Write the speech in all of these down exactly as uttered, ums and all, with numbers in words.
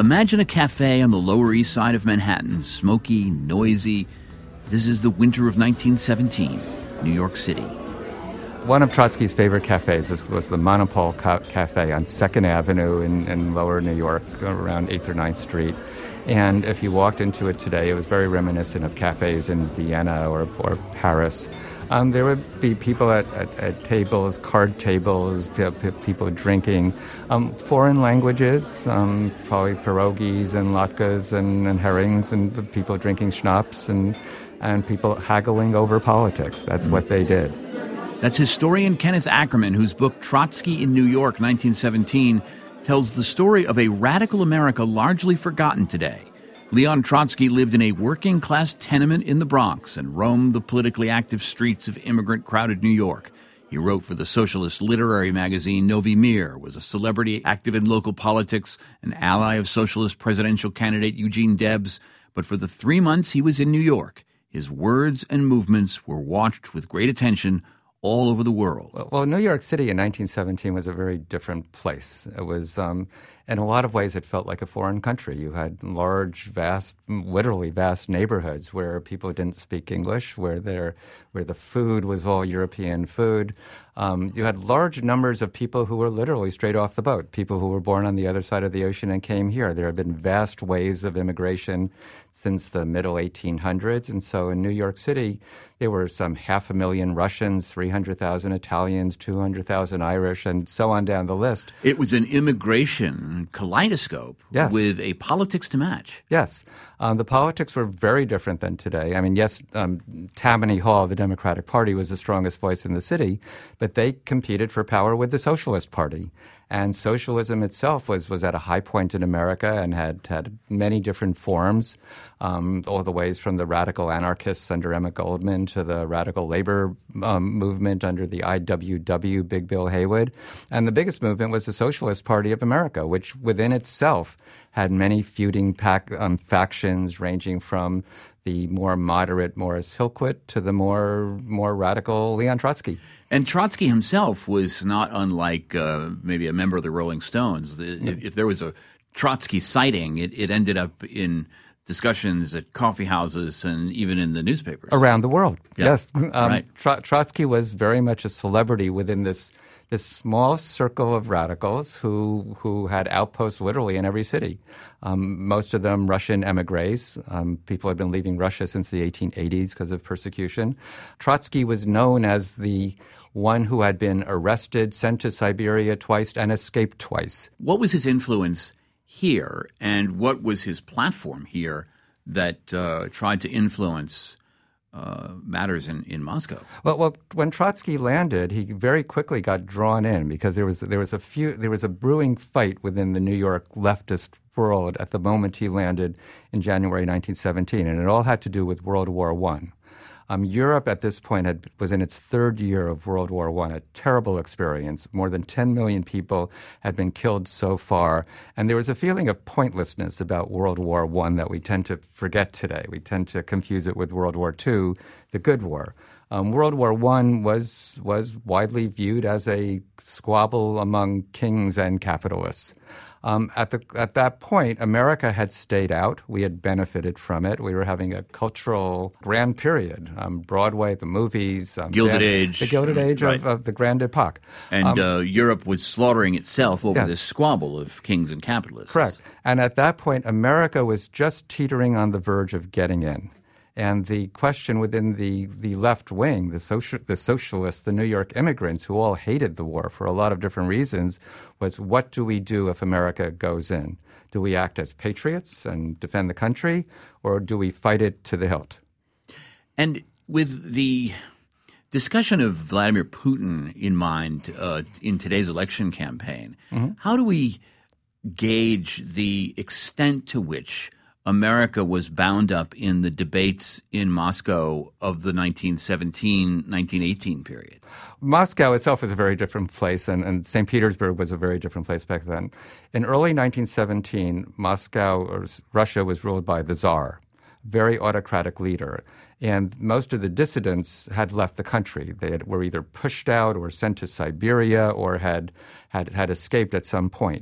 Imagine a cafe on the Lower East Side of Manhattan, smoky, noisy. This is the winter of nineteen seventeen, New York City. One of Trotsky's favorite cafes was, was the Monopole Ca- Cafe on second Avenue in, in Lower New York, around eighth or ninth Street. And if you walked into it today, it was very reminiscent of cafes in Vienna or, or Paris. Um, there would be people at, at, at tables, card tables, p- p- people drinking um, foreign languages, um, probably pierogies and latkes and, and herrings, and people drinking schnapps and, and people haggling over politics. That's what they did. That's historian Kenneth Ackerman, whose book Trotsky in New York, nineteen seventeen, tells the story of a radical America largely forgotten today. Leon Trotsky lived in a working-class tenement in the Bronx and roamed the politically active streets of immigrant-crowded New York. He wrote for the socialist literary magazine Novy Mir, was a celebrity active in local politics, an ally of socialist presidential candidate Eugene Debs. But for the three months he was in New York, his words and movements were watched with great attention all over the world. Well, well, New York City in nineteen seventeen was a very different place. It was, um, in a lot of ways, it felt like a foreign country. You had large, vast, literally vast neighborhoods where people didn't speak English, where there, where the food was all European food. Um, you had large numbers of people who were literally straight off the boat, people who were born on the other side of the ocean and came here. There have been vast waves of immigration since the middle eighteen hundreds. And so in New York City, there were some half a million Russians, three hundred thousand Italians, two hundred thousand Irish, and so on down the list. It was an immigration kaleidoscope yes. with a politics to match. Yes. Um, the politics were very different than today. I mean, yes, um, Tammany Hall, the Democratic Party, was the strongest voice in the city, but they competed for power with the Socialist Party. And socialism itself was, was at a high point in America and had had many different forms, um, all the ways from the radical anarchists under Emmett Goldman to the radical labor um, movement under the I W W, Big Bill Haywood. And the biggest movement was the Socialist Party of America, which within itself had many feuding pack, um, factions ranging from the more moderate Morris Hillquit to the more more radical Leon Trotsky. And Trotsky himself was not unlike uh, maybe a member of the Rolling Stones. The, yeah. if, if there was a Trotsky sighting, it, it ended up in discussions at coffee houses and even in the newspapers. Around the world, yeah. yes. Um, right. Tro- Trotsky was very much a celebrity within this this small circle of radicals who who had outposts literally in every city. Um, most of them Russian emigres. Um, people had been leaving Russia since the eighteen eighties because of persecution. Trotsky was known as the one who had been arrested, sent to Siberia twice, and escaped twice. What was his influence here, and what was his platform here that uh, tried to influence uh, matters in, in Moscow? Well, well, when Trotsky landed, he very quickly got drawn in because there was there was a few there was a brewing fight within the New York leftist world at the moment he landed in January nineteen seventeen, and it all had to do with World War One. Um, Europe at this point had, was in its third year of World War One, a terrible experience. More than ten million people had been killed so far, and there was a feeling of pointlessness about World War One that we tend to forget today. We tend to confuse it with World War Two, the good war. Um, World War One was was widely viewed as a squabble among kings and capitalists. Um, at the at that point, America had stayed out. We had benefited from it. We were having a cultural grand period. Um, Broadway, the movies, um, Gilded dance, Age, the Gilded Age right. of, of the Grande Epoque, and um, uh, Europe was slaughtering itself over yes. this squabble of kings and capitalists. Correct. And at that point, America was just teetering on the verge of getting in. And the question within the, the left wing, the social, the socialists, the New York immigrants who all hated the war for a lot of different reasons, was what do we do if America goes in? Do we act as patriots and defend the country, or do we fight it to the hilt? And with the discussion of Vladimir Putin in mind uh, in today's election campaign, mm-hmm. how do we gauge the extent to which America was bound up in the debates in Moscow of the nineteen seventeen nineteen eighteen period? Moscow itself is a very different place, and, and Saint Petersburg was a very different place back then. In early nineteen seventeen, Moscow, or Russia, was ruled by the Tsar, very autocratic leader. And most of the dissidents had left the country. They had, were either pushed out or sent to Siberia or had, had, had escaped at some point.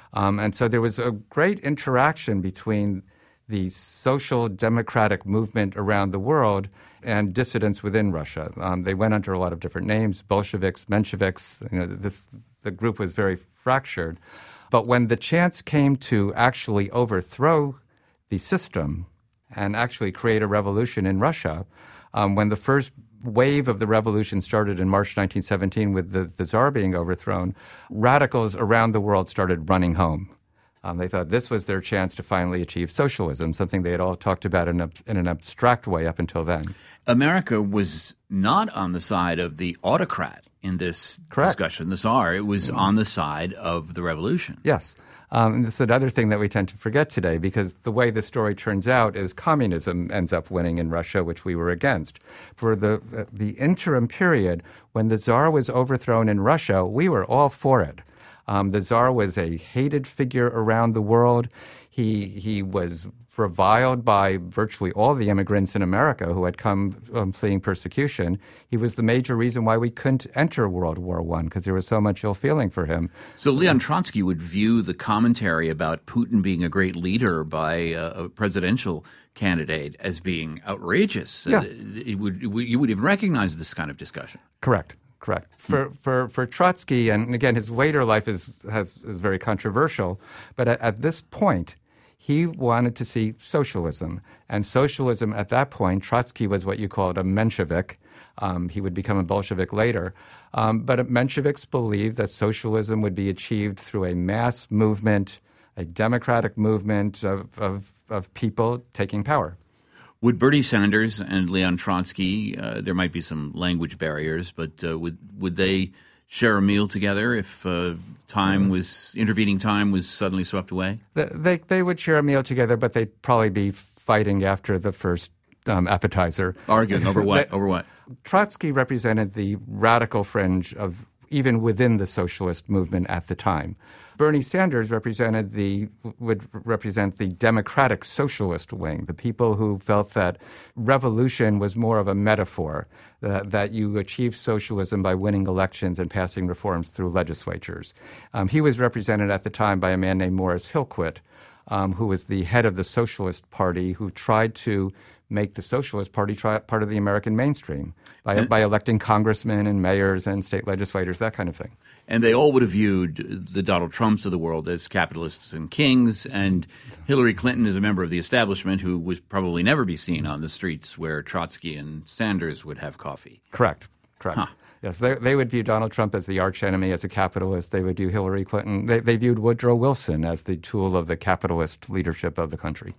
Um, and so there was a great interaction between the social democratic movement around the world and dissidents within Russia. Um, they went under a lot of different names, Bolsheviks, Mensheviks. You know, this, the group was very fractured. But when the chance came to actually overthrow the system and actually create a revolution in Russia, um, when the first wave of the revolution started in March nineteen seventeen with the, the Tsar being overthrown, radicals around the world started running home. Um, they thought this was their chance to finally achieve socialism, something they had all talked about in, a, in an abstract way up until then. America was not on the side of the autocrat in this Correct. discussion, the Tsar. It was on the side of the revolution. Yes. Um, and this is another thing that we tend to forget today, because the way the story turns out is communism ends up winning in Russia, which we were against. For the uh, the interim period, when the Tsar was overthrown in Russia, we were all for it. Um, the Tsar was a hated figure around the world. He he was reviled by virtually all the immigrants in America who had come um, fleeing persecution. He was the major reason why we couldn't enter World War One, because there was so much ill feeling for him. So Leon Trotsky would view the commentary about Putin being a great leader by a, a presidential candidate as being outrageous. Yeah. Uh, it would, it would, you would even recognize this kind of discussion. Correct. Correct. For for for Trotsky, and again, his later life is has is very controversial, but at, at this point, he wanted to see socialism. And socialism at that point, Trotsky was what you called a Menshevik. Um, he would become a Bolshevik later. Um, but Mensheviks believed that socialism would be achieved through a mass movement, a democratic movement of of, of people taking power. Would Bernie Sanders and Leon Trotsky, uh, there might be some language barriers, but uh, would would they share a meal together if uh, time was intervening time was suddenly swept away? They they would share a meal together, but they'd probably be fighting after the first um, appetizer. Arguing over what? They, over what? Trotsky represented the radical fringe of even within the socialist movement at the time. Bernie Sanders represented the would represent the democratic socialist wing, the people who felt that revolution was more of a metaphor, that, that you achieve socialism by winning elections and passing reforms through legislatures. Um, he was represented at the time by a man named Morris Hillquit, um, who was the head of the Socialist Party, who tried to make the Socialist Party try, part of the American mainstream by, and, by electing congressmen and mayors and state legislators, that kind of thing. And they all would have viewed the Donald Trumps of the world as capitalists and kings, and Hillary Clinton is a member of the establishment who would probably never be seen on the streets where Trotsky and Sanders would have coffee. Correct. Correct. Huh. Yes, they, they would view Donald Trump as the archenemy, as a capitalist. They would view Hillary Clinton. They, they viewed Woodrow Wilson as the tool of the capitalist leadership of the country.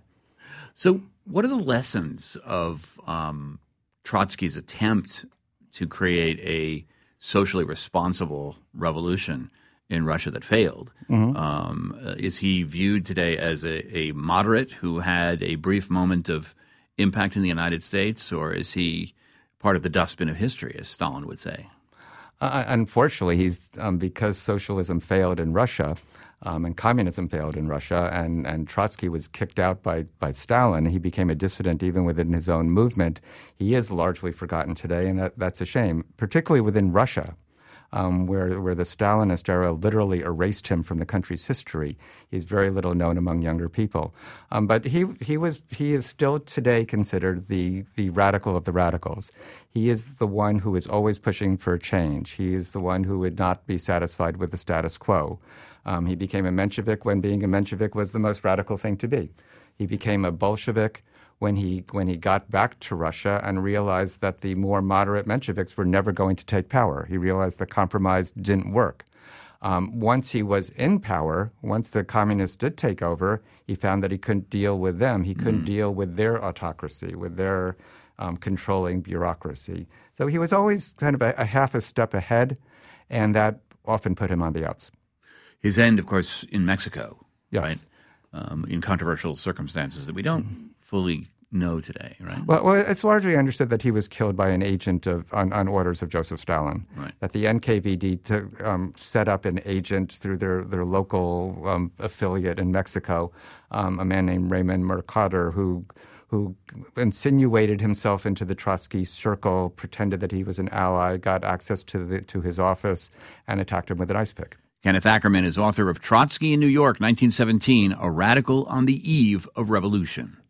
So what are the lessons of um, Trotsky's attempt to create a socially responsible revolution in Russia that failed? Mm-hmm. Um, is he viewed today as a, a moderate who had a brief moment of impact in the United States, or is he part of the dustbin of history, as Stalin would say? Uh, unfortunately, he's um, because socialism failed in Russia, Um, and communism failed in Russia, and, and Trotsky was kicked out by, by Stalin. He became a dissident even within his own movement. He is largely forgotten today, and that, that's a shame, particularly within Russia, um, where, where the Stalinist era literally erased him from the country's history. He's very little known among younger people. Um, but he, he, was, he is still today considered the, the radical of the radicals. He is the one who is always pushing for change. He is the one who would not be satisfied with the status quo. Um, he became a Menshevik when being a Menshevik was the most radical thing to be. He became a Bolshevik when he when he got back to Russia and realized that the more moderate Mensheviks were never going to take power. He realized the compromise didn't work. Um, once he was in power, once the communists did take over, he found that he couldn't deal with them. He couldn't mm. deal with their autocracy, with their um, controlling bureaucracy. So he was always kind of a, a half a step ahead, and that often put him on the outs. His end, of course, in Mexico, yes. right? Um, in controversial circumstances that we don't mm-hmm. fully know today, right? Well, well, it's largely understood that he was killed by an agent of, on, on orders of Joseph Stalin. Right. That the N K V D to, um, set up an agent through their, their local um, affiliate in Mexico, um, a man named Raymond Mercader, who who insinuated himself into the Trotsky circle, pretended that he was an ally, got access to the, to his office, and attacked him with an ice pick. Kenneth Ackerman is author of Trotsky in New York, nineteen seventeen, A Radical on the Eve of Revolution.